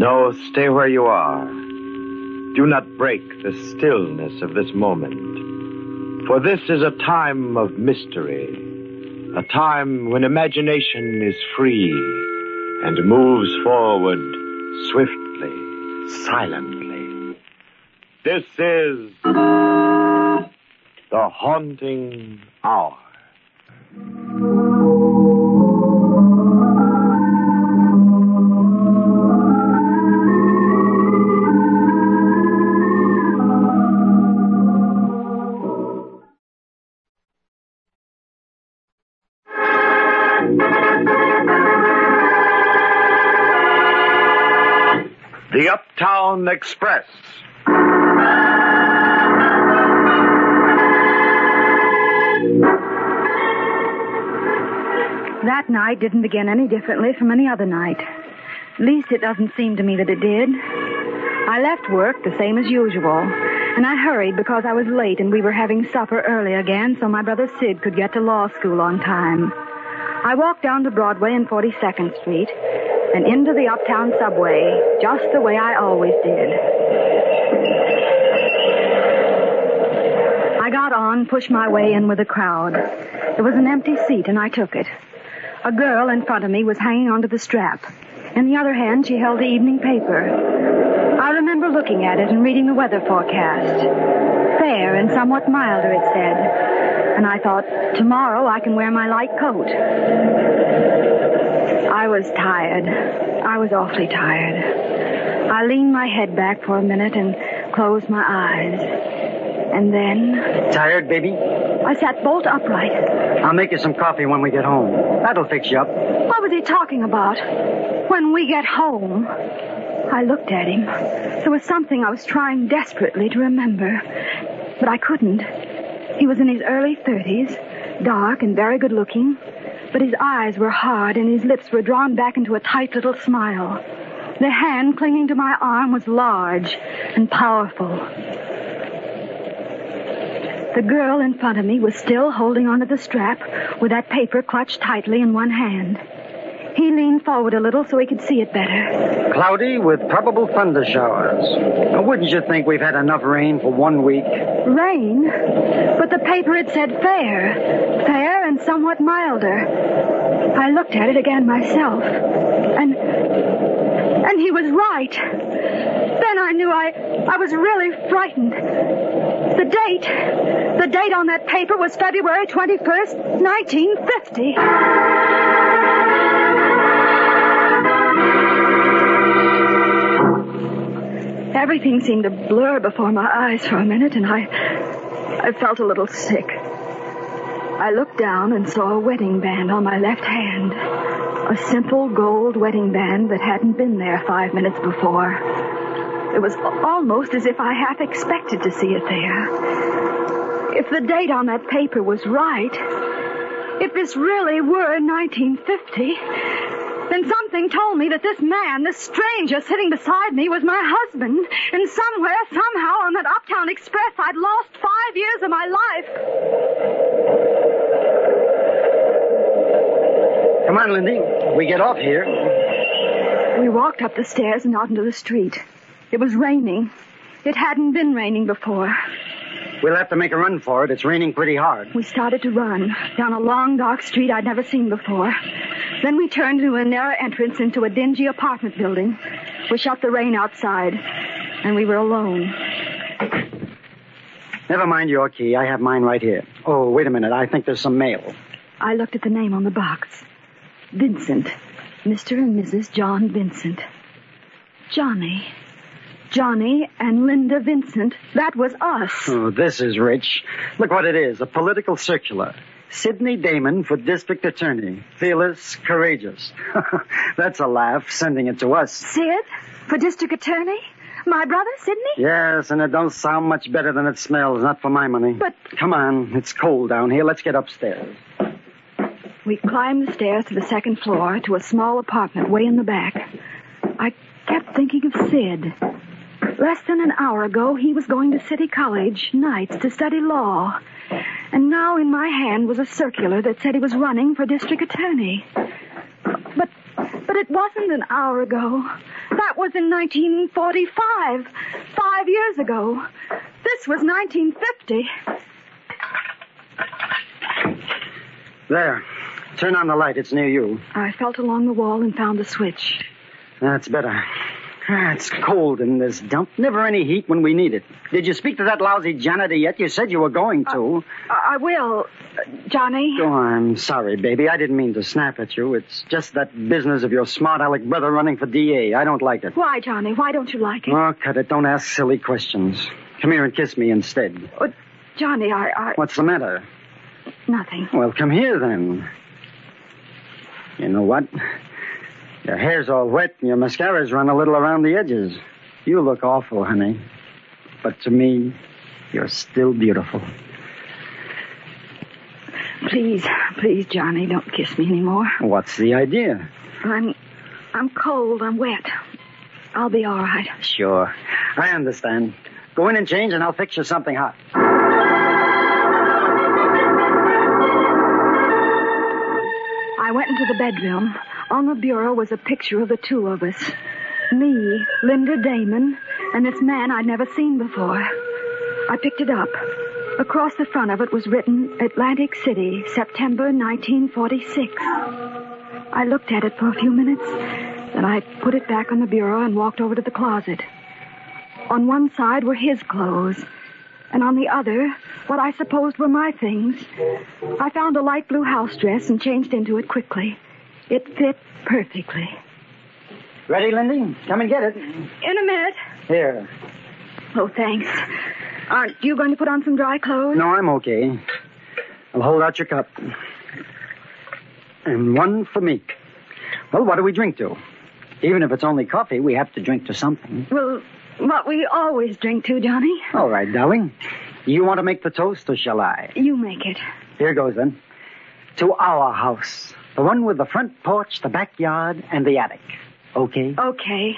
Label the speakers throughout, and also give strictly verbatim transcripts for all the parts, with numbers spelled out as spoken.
Speaker 1: No, stay where you are. Do not break the stillness of this moment. For this is a time of mystery. A time when imagination is free and moves forward swiftly, silently. This is The Haunting Hour. The Uptown Express.
Speaker 2: That night didn't begin any differently from any other night. At least it doesn't seem to me that it did. I left work the same as usual, and I hurried because I was late and we were having supper early again so my brother Sid could get to law school on time. I walked down to Broadway and forty-second Street and into the Uptown subway, just the way I always did. I got on, pushed my way in with the crowd. There was an empty seat, and I took it. A girl in front of me was hanging onto the strap. In the other hand, she held the evening paper. I remember looking at it and reading the weather forecast. Fair and somewhat milder, it said. And I thought, tomorrow I can wear my light coat. I was tired. I was awfully tired. I leaned my head back for a minute and closed my eyes. And then...
Speaker 3: Tired, baby?
Speaker 2: I sat bolt upright.
Speaker 3: I'll make you some coffee when we get home. That'll fix you up.
Speaker 2: What was he talking about? When we get home. I looked at him. There was something I was trying desperately to remember. But I couldn't. He was in his early thirties, dark and very good looking. But his eyes were hard and his lips were drawn back into a tight little smile. The hand clinging to my arm was large and powerful. The girl in front of me was still holding onto the strap with that paper clutched tightly in one hand. He leaned forward a little so he could see it better.
Speaker 3: Cloudy with probable thunder showers. Now, wouldn't you think we've had enough rain for one week?
Speaker 2: Rain? But the paper had said fair. Fair and somewhat milder. I looked at it again myself. And... And he was right. Then I knew I... I was really frightened. The date... The date on that paper was February twenty-first, nineteen fifty. Everything seemed to blur before my eyes for a minute, and I... I felt a little sick. I looked down and saw a wedding band on my left hand. A simple gold wedding band that hadn't been there five minutes before. It was almost as if I half expected to see it there. If the date on that paper was right, if this really were nineteen fifty, then something told me that this man, this stranger sitting beside me, was my husband. And somewhere, somehow, on that Uptown Express, I'd lost five years of my life.
Speaker 3: Come on, Lindy. We get off here.
Speaker 2: We walked up the stairs and out into the street. It was raining. It hadn't been raining before.
Speaker 3: We'll have to make a run for it. It's raining pretty hard.
Speaker 2: We started to run down a long, dark street I'd never seen before. Then we turned into a narrow entrance into a dingy apartment building. We shut the rain outside, and we were alone.
Speaker 3: Never mind your key. I have mine right here. Oh, wait a minute. I think there's some mail.
Speaker 2: I looked at the name on the box. Vincent. Mister and Missus John Vincent. Johnny. Johnny and Linda Vincent. That was us.
Speaker 3: Oh, this is rich. Look what it is. A political circular. Sidney Damon for district attorney. Fearless, courageous. That's a laugh, sending it to us.
Speaker 2: Sid? For district attorney? My brother, Sidney?
Speaker 3: Yes, and it don't sound much better than it smells. Not for my money.
Speaker 2: But...
Speaker 3: Come on. It's cold down here. Let's get upstairs.
Speaker 2: We climbed the stairs to the second floor to a small apartment way in the back. I kept thinking of Sid. Less than an hour ago, he was going to City College nights to study law. And now in my hand was a circular that said he was running for district attorney. But but it wasn't an hour ago. That That was in nineteen forty-five. Five years ago. This was nineteen fifty.
Speaker 3: There. Turn on the light. It's near you.
Speaker 2: I felt along the wall and found the switch.
Speaker 3: That's better. Ah, it's cold in this dump. Never any heat when we need it. Did you speak to that lousy janitor yet? You said you were going to.
Speaker 2: Uh, I will, uh, Johnny.
Speaker 3: Oh, I'm sorry, baby. I didn't mean to snap at you. It's just that business of your smart aleck brother running for D A. I don't like it.
Speaker 2: Why, Johnny? Why don't you like it?
Speaker 3: Oh, cut it. Don't ask silly questions. Come here and kiss me instead.
Speaker 2: Uh, Johnny, I, I...
Speaker 3: What's the matter?
Speaker 2: Nothing.
Speaker 3: Well, come here then. You know what? Your hair's all wet and your mascara's run a little around the edges. You look awful, honey. But to me, you're still beautiful.
Speaker 2: Please, please, Johnny, don't kiss me anymore.
Speaker 3: What's the idea?
Speaker 2: I'm, I'm cold. I'm wet. I'll be all right.
Speaker 3: Sure. I understand. Go in and change and I'll fix you something hot.
Speaker 2: I went into the bedroom. On the bureau was a picture of the two of us. Me, Linda Damon, and this man I'd never seen before. I picked it up. Across the front of it was written, Atlantic City, September nineteen forty-six. I looked at it for a few minutes, then I put it back on the bureau and walked over to the closet. On one side were his clothes, and on the other, what I supposed were my things. I found a light blue house dress and changed into it quickly. It fit perfectly.
Speaker 3: Ready, Lindy? Come and get it.
Speaker 2: In a minute.
Speaker 3: Here.
Speaker 2: Oh, thanks. Aren't you going to put on some dry clothes?
Speaker 3: No, I'm okay. I'll hold out your cup. And one for me. Well, what do we drink to? Even if it's only coffee, we have to drink to something.
Speaker 2: Well, what we always drink to, Johnny.
Speaker 3: All right, darling. You want to make the toast, or shall I?
Speaker 2: You make it.
Speaker 3: Here goes, then. To our house. The one with the front porch, the backyard, and the attic. Okay?
Speaker 2: Okay.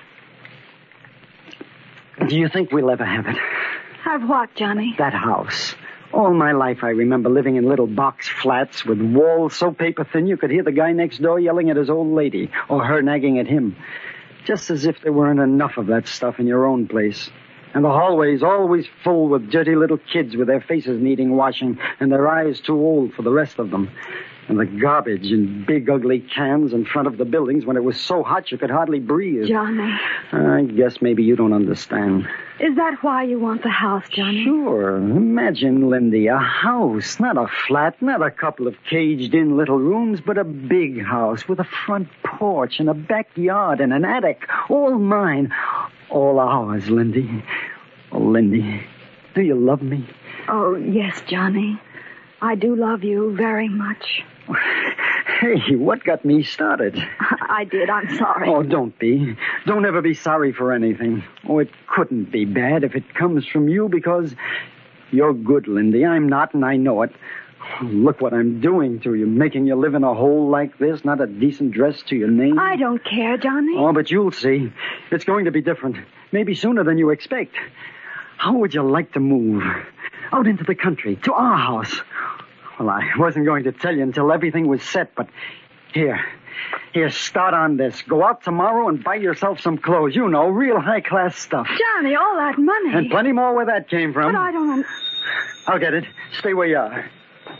Speaker 3: Do you think we'll ever have it?
Speaker 2: Have what, Johnny?
Speaker 3: That house. All my life I remember living in little box flats with walls so paper thin you could hear the guy next door yelling at his old lady, or her nagging at him. Just as if there weren't enough of that stuff in your own place. And the hallways always full with dirty little kids with their faces needing washing and their eyes too old for the rest of them. And the garbage in big, ugly cans in front of the buildings when it was so hot you could hardly breathe.
Speaker 2: Johnny.
Speaker 3: I guess maybe you don't understand.
Speaker 2: Is that why you want the house, Johnny?
Speaker 3: Sure. Imagine, Lindy, a house, not a flat, not a couple of caged-in little rooms, but a big house with a front porch and a backyard and an attic. All mine. All ours, Lindy. Oh, Lindy, do you love me?
Speaker 2: Oh, yes, Johnny. I do love you very much.
Speaker 3: Hey, what got me started?
Speaker 2: I did. I'm sorry.
Speaker 3: Oh, don't be. Don't ever be sorry for anything. Oh, it couldn't be bad if it comes from you because you're good, Lindy. I'm not, and I know it. Oh, look what I'm doing to you, making you live in a hole like this, not a decent dress to your name.
Speaker 2: I don't care, Johnny.
Speaker 3: Oh, but you'll see. It's going to be different. Maybe sooner than you expect. How would you like to move? Out into the country, to our house. Well, I wasn't going to tell you until everything was set, but here. Here, start on this. Go out tomorrow and buy yourself some clothes. You know, real high-class stuff.
Speaker 2: Johnny, all that money.
Speaker 3: And plenty more where that came from.
Speaker 2: But I don't... Un-
Speaker 3: I'll get it. Stay where you are.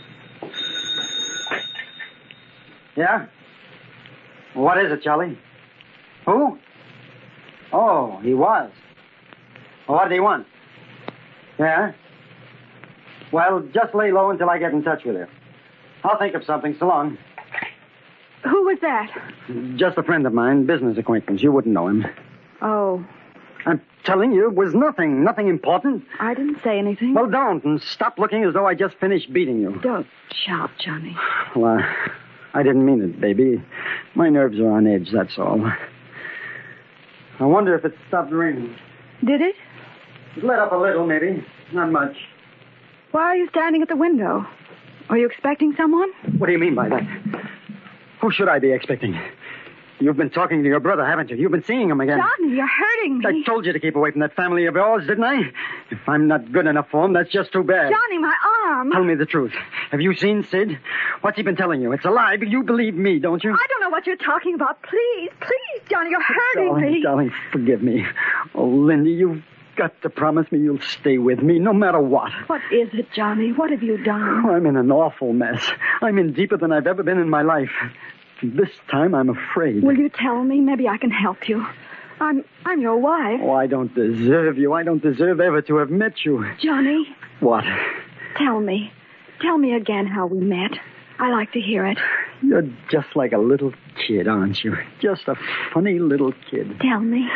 Speaker 3: Yeah? What is it, Charlie? Who? Oh, he was. Well, what did he want? Yeah? Well, just lay low until I get in touch with you. I'll think of something. So long.
Speaker 2: Who was that?
Speaker 3: Just a friend of mine, business acquaintance. You wouldn't know him.
Speaker 2: Oh.
Speaker 3: I'm telling you, it was nothing. Nothing important.
Speaker 2: I didn't say anything.
Speaker 3: Well, don't, and stop looking as though I just finished beating you.
Speaker 2: Don't shout, Johnny.
Speaker 3: Well, I, I didn't mean it, baby. My nerves are on edge, that's all. I wonder if it stopped raining.
Speaker 2: Did it?
Speaker 3: It let up a little, maybe. Not much.
Speaker 2: Why are you standing at the window? Are you expecting someone?
Speaker 3: What do you mean by that? Who should I be expecting? You've been talking to your brother, haven't you? You've been seeing him again.
Speaker 2: Johnny, you're hurting me.
Speaker 3: I told you to keep away from that family of yours, didn't I? If I'm not good enough for him, that's just too bad.
Speaker 2: Johnny, my Mom.
Speaker 3: Tell me the truth. Have you seen Sid? What's he been telling you? It's a lie, but you believe me, don't you?
Speaker 2: I don't know what you're talking about. Please, please, Johnny, you're hurting
Speaker 3: darling,
Speaker 2: me.
Speaker 3: Darling, forgive me. Oh, Lindy, you've got to promise me you'll stay with me, no matter what.
Speaker 2: What is it, Johnny? What have you done?
Speaker 3: Oh, I'm in an awful mess. I'm in deeper than I've ever been in my life. This time I'm afraid.
Speaker 2: Will you tell me? Maybe I can help you. I'm I'm your wife.
Speaker 3: Oh, I don't deserve you. I don't deserve ever to have met you.
Speaker 2: Johnny.
Speaker 3: What?
Speaker 2: Tell me. Tell me again how we met. I like to hear it.
Speaker 3: You're just like a little kid, aren't you? Just a funny little kid.
Speaker 2: Tell me.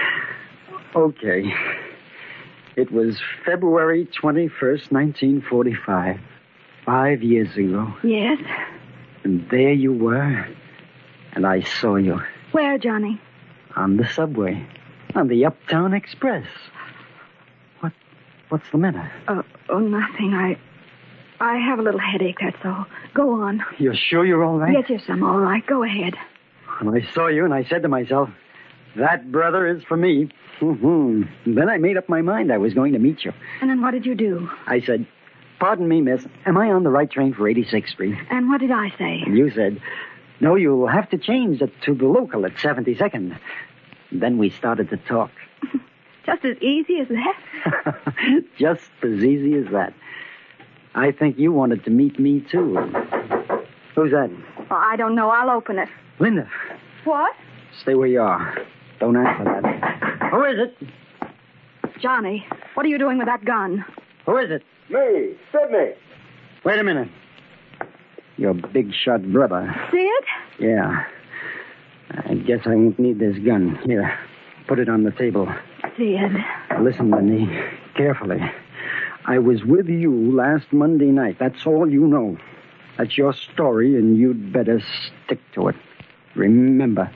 Speaker 3: Okay. It was February twenty-first, nineteen forty-five. Five years ago.
Speaker 2: Yes?
Speaker 3: And there you were. And I saw you.
Speaker 2: Where, Johnny?
Speaker 3: On the subway. On the Uptown Express. What? What's the matter?
Speaker 2: Uh, oh, nothing. I... I have a little headache, that's all. Go on.
Speaker 3: You're sure you're all right?
Speaker 2: Yes, yes, I'm all right. Go ahead.
Speaker 3: And I saw you and I said to myself, that brother is for me. Mm-hmm. Then I made up my mind I was going to meet you.
Speaker 2: And then what did you do?
Speaker 3: I said, pardon me, miss, am I on the right train for eighty-sixth Street?
Speaker 2: And what did I say?
Speaker 3: And you said, no, you'll have to change it to the local at seventy-second. Then we started to talk.
Speaker 2: Just as easy as that?
Speaker 3: Just as easy as that. I think you wanted to meet me, too. Who's that?
Speaker 2: Oh, I don't know. I'll open it.
Speaker 3: Linda.
Speaker 2: What?
Speaker 3: Stay where you are. Don't answer that. Who is it?
Speaker 2: Johnny, what are you doing with that gun?
Speaker 3: Who is it?
Speaker 4: Me, Sidney.
Speaker 3: Wait a minute. Your big shot brother.
Speaker 2: Sid?
Speaker 3: Yeah. I guess I won't need this gun. Here, put it on the table.
Speaker 2: Sid.
Speaker 3: Listen, Lindy, carefully. I was with you last Monday night. That's all you know. That's your story, and you'd better stick to it. Remember.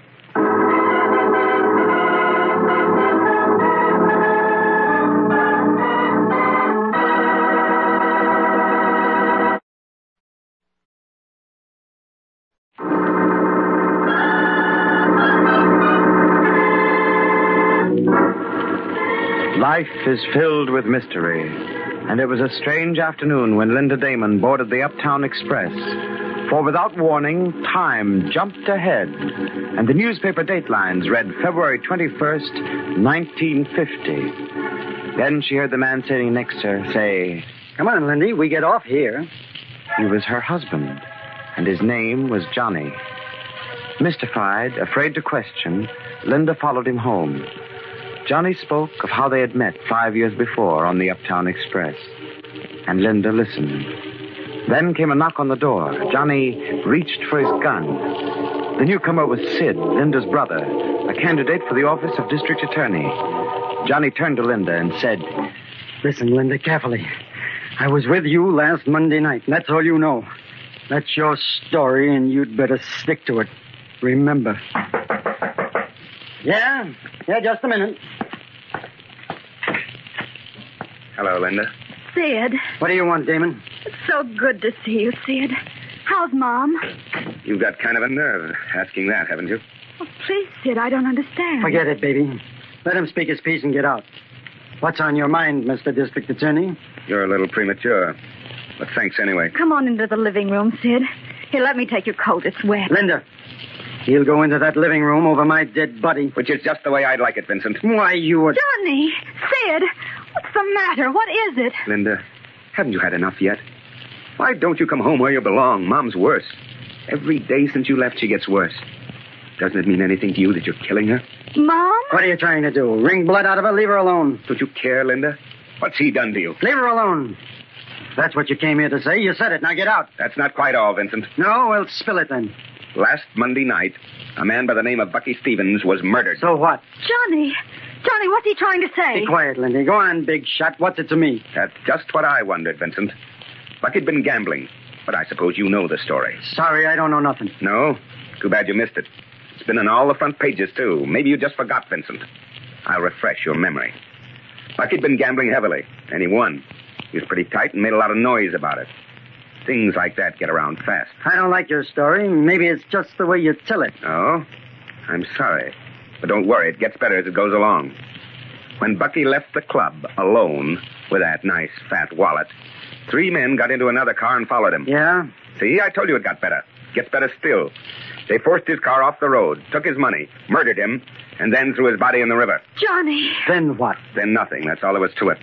Speaker 1: Life is filled with mystery, and it was a strange afternoon when Linda Damon boarded the Uptown Express. For without warning, time jumped ahead, and the newspaper datelines read February twenty-first, nineteen fifty. Then she heard the man sitting next to her say,
Speaker 3: Come on, Lindy, we get off here.
Speaker 1: He was her husband, and his name was Johnny. Mystified, afraid to question, Linda followed him home. Johnny spoke of how they had met five years before on the Uptown Express, and Linda listened. Then came a knock on the door. Johnny reached for his gun. The newcomer was Sid, Linda's brother, a candidate for the office of district attorney. Johnny turned to Linda and said,
Speaker 3: Listen, Linda, carefully. I was with you last Monday night, and that's all you know. That's your story, and you'd better stick to it. Remember. Yeah? Yeah, just a minute.
Speaker 4: Hello, Linda.
Speaker 2: Sid.
Speaker 3: What do you want, Damon?
Speaker 2: It's so good to see you, Sid. How's Mom?
Speaker 4: You've got kind of a nerve asking that, haven't you?
Speaker 2: Oh, please, Sid, I don't understand.
Speaker 3: Forget it, baby. Let him speak his piece and get out. What's on your mind, Mister District Attorney?
Speaker 4: You're a little premature. But thanks anyway.
Speaker 2: Come on into the living room, Sid. Here, let me take your coat. It's wet.
Speaker 3: Linda, he'll go into that living room over my dead body.
Speaker 4: Which is just the way I'd like it, Vincent.
Speaker 3: Why, you were...
Speaker 2: Johnny! Sid! What's the matter? What is it?
Speaker 4: Linda, haven't you had enough yet? Why don't you come home where you belong? Mom's worse. Every day since you left, she gets worse. Doesn't it mean anything to you that you're killing her?
Speaker 2: Mom?
Speaker 3: What are you trying to do? Wring blood out of her? Leave her alone.
Speaker 4: Don't you care, Linda? What's he done to you?
Speaker 3: Leave her alone. That's what you came here to say. You said it. Now get out.
Speaker 4: That's not quite all, Vincent.
Speaker 3: No? Well, spill it then.
Speaker 4: Last Monday night, a man by the name of Bucky Stevens was murdered.
Speaker 3: So what?
Speaker 2: Johnny! Johnny, what's he trying to say?
Speaker 3: Be quiet, Lindy. Go on, big shot. What's it to me?
Speaker 4: That's just what I wondered, Vincent. Bucky'd been gambling, but I suppose you know the story.
Speaker 3: Sorry, I don't know nothing.
Speaker 4: No? Too bad you missed it. It's been in all the front pages, too. Maybe you just forgot, Vincent. I'll refresh your memory. Bucky'd been gambling heavily, and he won. He was pretty tight and made a lot of noise about it. Things like that get around fast.
Speaker 3: I don't like your story. Maybe it's just the way you tell it.
Speaker 4: Oh? I'm sorry. But don't worry, it gets better as it goes along. When Bucky left the club alone with that nice fat wallet, Three men got into another car and followed him.
Speaker 3: Yeah?
Speaker 4: See, I told you it got better. Gets better still. They forced his car off the road, took his money, murdered him, and then threw his body in the river.
Speaker 2: Johnny!
Speaker 3: Then what?
Speaker 4: Then nothing. That's all there was to it.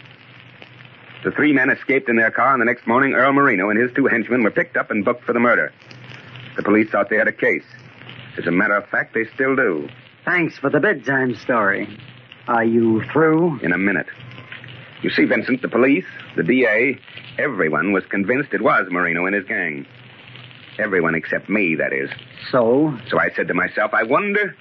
Speaker 4: The three men escaped in their car, and the next morning Earl Marino and his two henchmen were picked up and booked for the murder. The police thought they had a case. As a matter of fact, they still do.
Speaker 3: Thanks for the bedtime story. Are you through?
Speaker 4: In a minute. You see, Vincent, the police, the D A, everyone was convinced it was Marino and his gang. Everyone except me, that is.
Speaker 3: So?
Speaker 4: So I said to myself, I wonder...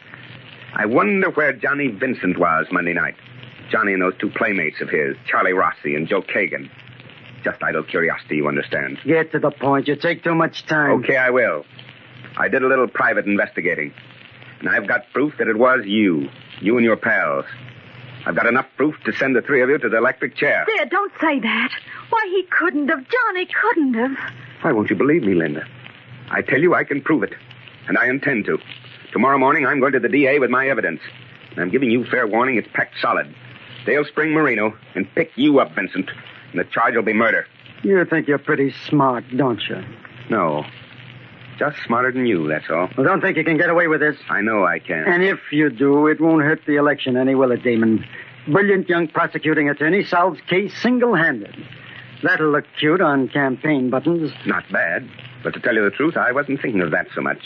Speaker 4: I wonder where Johnny Vincent was Monday night. Johnny and those two playmates of his, Charlie Rossi and Joe Kagan. Just idle curiosity, you understand.
Speaker 3: Get to the point. You take too much time.
Speaker 4: Okay, I will. I did a little private investigating. And I've got proof that it was you. You and your pals. I've got enough proof to send the three of you to the electric chair.
Speaker 2: There, don't say that. Why, he couldn't have. Johnny couldn't have.
Speaker 4: Why won't you believe me, Linda? I tell you I can prove it. And I intend to. Tomorrow morning, I'm going to the D A with my evidence. And I'm giving you fair warning, it's packed solid. They'll spring Marino and pick you up, Vincent. And the charge will be murder.
Speaker 3: You think you're pretty smart, don't you?
Speaker 4: No. Just smarter than you, that's all.
Speaker 3: Well, don't think you can get away with this.
Speaker 4: I know I can.
Speaker 3: And if you do, it won't hurt the election any, will it, Damon? Brilliant young prosecuting attorney solves case single-handed. That'll look cute on campaign buttons.
Speaker 4: Not bad. But to tell you the truth, I wasn't thinking of that so much.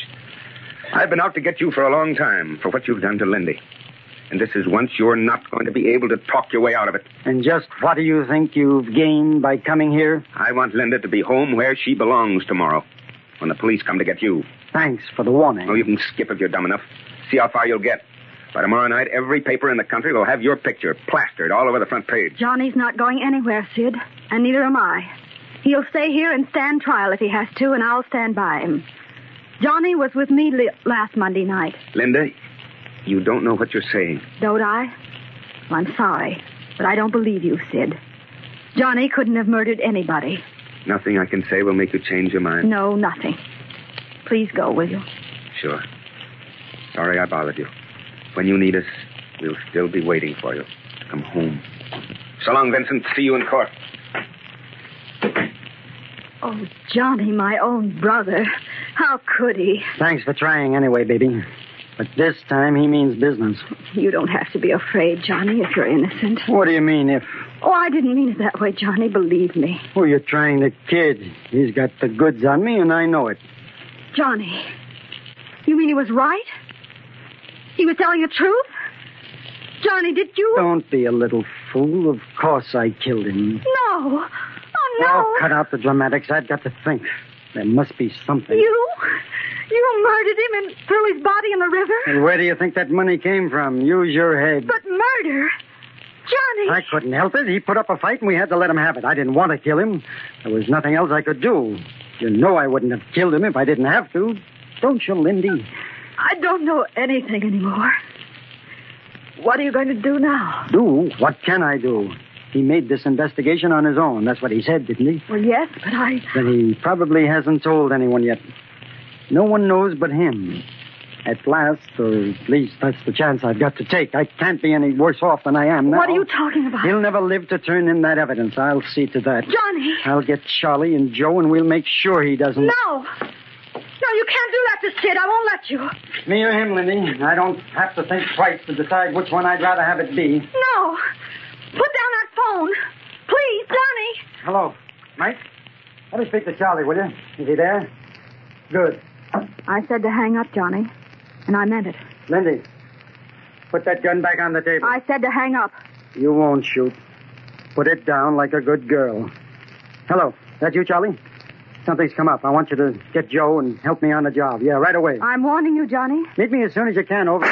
Speaker 4: I've been out to get you for a long time for what you've done to Lindy. And this is once you're not going to be able to talk your way out of it.
Speaker 3: And just what do you think you've gained by coming here?
Speaker 4: I want Linda to be home where she belongs tomorrow, when the police come to get you.
Speaker 3: Thanks for the warning.
Speaker 4: Oh, you can skip if you're dumb enough. See how far you'll get. By tomorrow night, every paper in the country will have your picture plastered all over the front page.
Speaker 2: Johnny's not going anywhere, Sid, and neither am I. He'll stay here and stand trial if he has to, and I'll stand by him. Johnny was with me li- last Monday night.
Speaker 4: Linda, you don't know what you're saying.
Speaker 2: Don't I? Well, I'm sorry, but I don't believe you, Sid. Johnny couldn't have murdered anybody.
Speaker 4: Nothing I can say will make you change your mind?
Speaker 2: No, nothing. Please go, will you?
Speaker 4: Sure. Sorry I bothered you. When you need us, we'll still be waiting for you to come home. So long, Vincent. See you in court.
Speaker 2: Oh, Johnny, my own brother. How could he?
Speaker 3: Thanks for trying anyway, baby. But this time he means business.
Speaker 2: You don't have to be afraid, Johnny, if you're innocent.
Speaker 3: What do you mean, if...
Speaker 2: Oh, I didn't mean it that way, Johnny. Believe me.
Speaker 3: Oh, you're trying to kid. He's got the goods on me, and I know it.
Speaker 2: Johnny, you mean he was right? He was telling the truth? Johnny, did you...
Speaker 3: Don't be a little fool. Of course I killed him.
Speaker 2: No. Oh, no.
Speaker 3: Oh, cut out the dramatics. I've got to think. There must be something.
Speaker 2: You? You murdered him and threw his body in the river?
Speaker 3: And where do you think that money came from? Use your head.
Speaker 2: But murder? Johnny!
Speaker 3: I couldn't help it. He put up a fight and we had to let him have it. I didn't want to kill him. There was nothing else I could do. You know I wouldn't have killed him if I didn't have to. Don't you, Lindy?
Speaker 2: I don't know anything anymore. What are you going to do now?
Speaker 3: Do? What can I do? He made this investigation on his own. That's what he said, didn't he?
Speaker 2: Well, yes, but I...
Speaker 3: Then he probably hasn't told anyone yet. No one knows but him. At last, or at least that's the chance I've got to take. I can't be any worse off than I am now.
Speaker 2: What are you talking about?
Speaker 3: He'll never live to turn in that evidence. I'll see to that.
Speaker 2: Johnny!
Speaker 3: I'll get Charlie and Joe, and we'll make sure he doesn't...
Speaker 2: No! No, you can't do that to Sid. I won't let you.
Speaker 3: Me or him, Lindy. I don't have to think twice to decide which one I'd rather have it be.
Speaker 2: No. Put down that phone. Please, Johnny.
Speaker 3: Hello. Mike? Let me speak to Charlie, will you? Is he there? Good.
Speaker 2: I said to hang up, Johnny, and I meant it.
Speaker 3: Lindy, put that gun back on the table.
Speaker 2: I said to hang up.
Speaker 3: You won't shoot. Put it down like a good girl. Hello. That you, Charlie? Something's come up. I want you to get Joe and help me on the job. Yeah, right away.
Speaker 2: I'm warning you, Johnny.
Speaker 3: Meet me as soon as you can, over.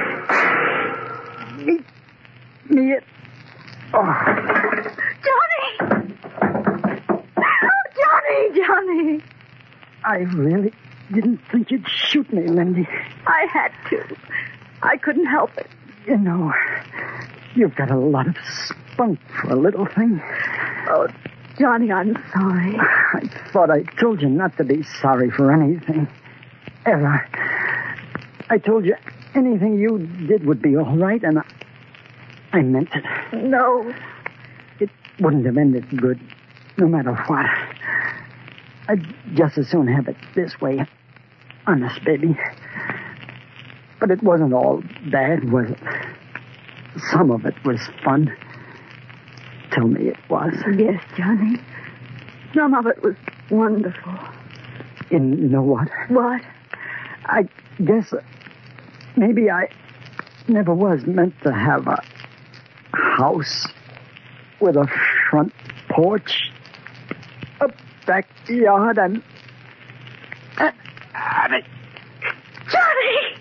Speaker 3: Meet me at... Oh.
Speaker 2: Johnny! Oh, Johnny, Johnny!
Speaker 3: I really didn't think you'd shoot me, Lindy.
Speaker 2: I had to. I couldn't help it.
Speaker 3: You know, you've got a lot of spunk for a little thing.
Speaker 2: Oh, Johnny, I'm sorry.
Speaker 3: I thought I told you not to be sorry for anything. Ever. I told you anything you did would be all right, and I, I meant it.
Speaker 2: No.
Speaker 3: It wouldn't have ended good. no matter what. I'd just as soon have it this way. Honest, baby. But it wasn't all bad, was it? Some of it was fun. Tell me it was.
Speaker 2: Yes, Johnny. Some of it was wonderful.
Speaker 3: And you know what?
Speaker 2: What?
Speaker 3: I guess maybe I never was meant to have a house with a front porch, a backyard, and... and, and
Speaker 2: Johnny!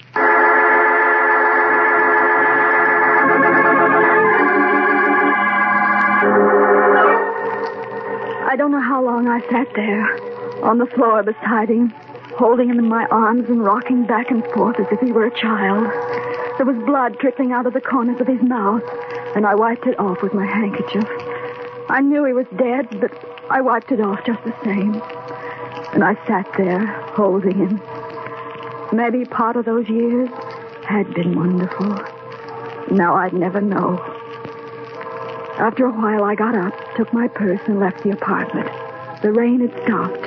Speaker 2: I don't know how long I sat there, on the floor beside him, holding him in my arms and rocking back and forth as if he were a child. There was blood trickling out of the corners of his mouth, and I wiped it off with my handkerchief. I knew he was dead, but I wiped it off just the same. And I sat there, holding him. Maybe part of those years had been wonderful. Now I'd never know. After a while, I got up, took my purse, and left the apartment. The rain had stopped.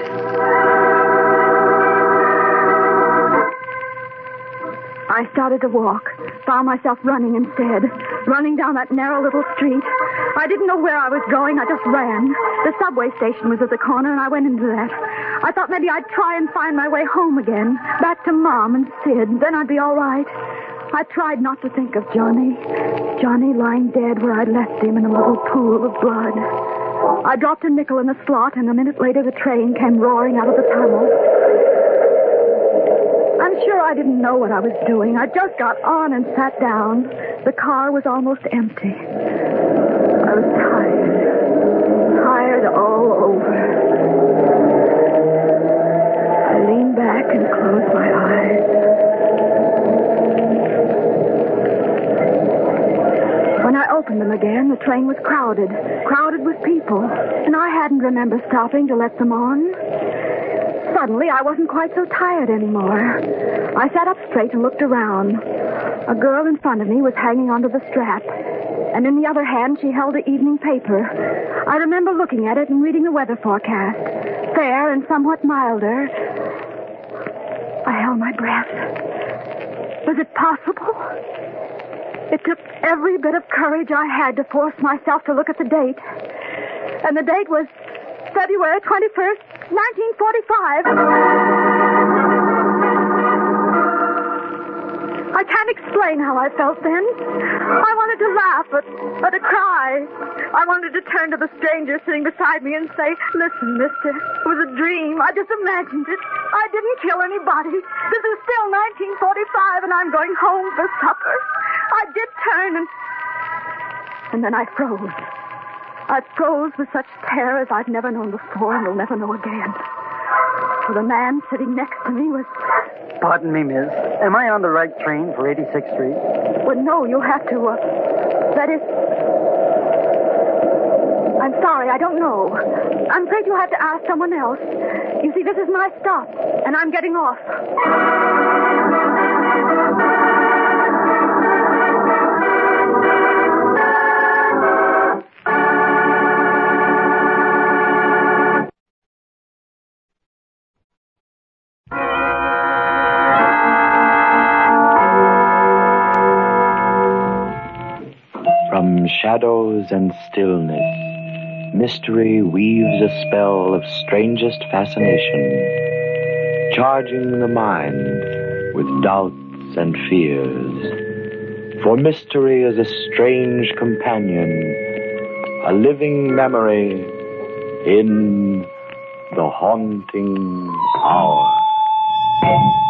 Speaker 2: I started to walk, found myself running instead, running down that narrow little street. I didn't know where I was going. I just ran. The subway station was at the corner, and I went into that. I thought maybe I'd try and find my way home again, back to Mom and Sid. Then I'd be all right. I tried not to think of Johnny. Johnny lying dead where I'd left him in a little pool of blood. I dropped a nickel in the slot, and a minute later the train came roaring out of the tunnel. I'm sure I didn't know what I was doing. I just got on and sat down. The car was almost empty. I was tired. Tired all over. I leaned back and closed my eyes. When I opened them again, the train was crowded. Crowded with people. And I hadn't remembered stopping to let them on. Suddenly, I wasn't quite so tired anymore. I sat up straight and looked around. A girl in front of me was hanging onto the strap, and in the other hand, she held the evening paper. I remember looking at it and reading the weather forecast. Fair and somewhat milder. I held my breath. Was it possible? It took every bit of courage I had to force myself to look at the date. And the date was February twenty-first, nineteen forty-five. I can't explain how I felt then. I wanted to laugh, but, but to cry. I wanted to turn to the stranger sitting beside me and say, "Listen, mister, it was a dream. I just imagined it. I didn't kill anybody. This is still nineteen forty-five, and I'm going home for supper." I did turn, and... And then I froze. I froze with such terror as I've never known before and will never know again. For the man sitting next to me was...
Speaker 3: Pardon me, miss. Am I on the right train for eighty-sixth Street?
Speaker 2: Well, no, you'll have to, uh... That is... I'm sorry, I don't know. I'm afraid you'll have to ask someone else. You see, this is my stop, and I'm getting off.
Speaker 1: From shadows and stillness, mystery weaves a spell of strangest fascination, charging the mind with doubts and fears. For mystery is a strange companion, a living memory in the haunting hour.